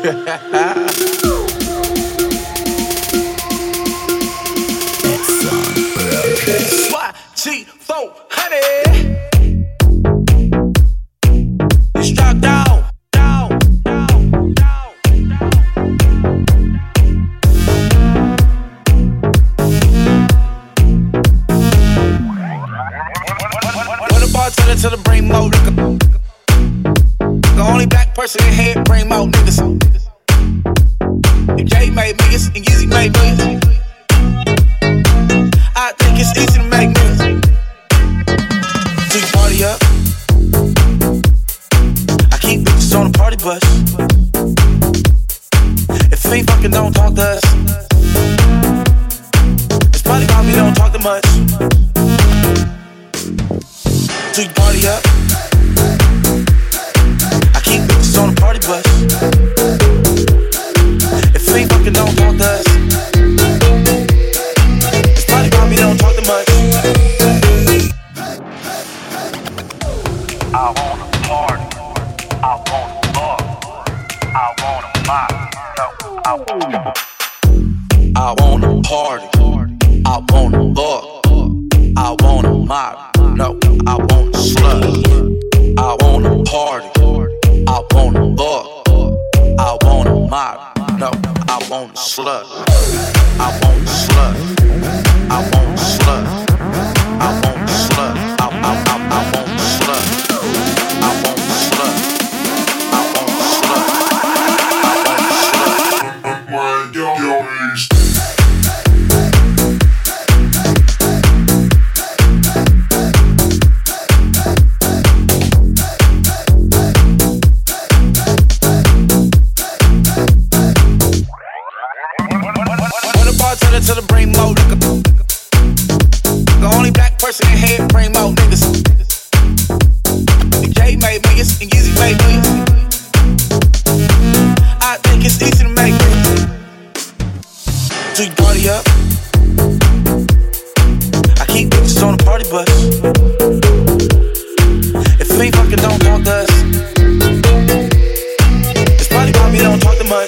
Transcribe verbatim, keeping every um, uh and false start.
Y T four hundred. It's struck down, down, down, down, down. When the bartender to the brain more liquor. The only black person in here bring more niggas. If Jay made millions and Yeezy made millions, I think it's easy to make millions. Do you party up? I keep bitches on the party bus. If we fucking don't talk to us, it's probably why we don't talk too much. Do you party up? I keep bitches on the party bus. If we fucking don't talk to us, it's probably why we don't talk too much. I wanna party, I wanna fuck, I wanna mob, no, I wanna. I wanna party, I wanna fuck, I wanna mob, no, I wanna slut. I wanna party, I wanna fuck, I wanna mob, no, I wanna slut. I want slut, I want slut, I want slut, I, I, I, I want slut, I want slut, I want slut, I want slut. To the brain more liquor. The only black person in here bring more niggas. If Jay made millions and Yeezy made millions, I think it's easy to make millions. Do you party up? I keep bitches on the party bus. If we fucking don't talk to us, it's probably why we don't talk too much.